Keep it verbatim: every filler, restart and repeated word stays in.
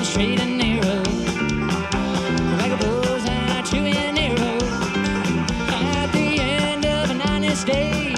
straight and narrow, like a bull's eye, true and narrow. At the end of an honest day,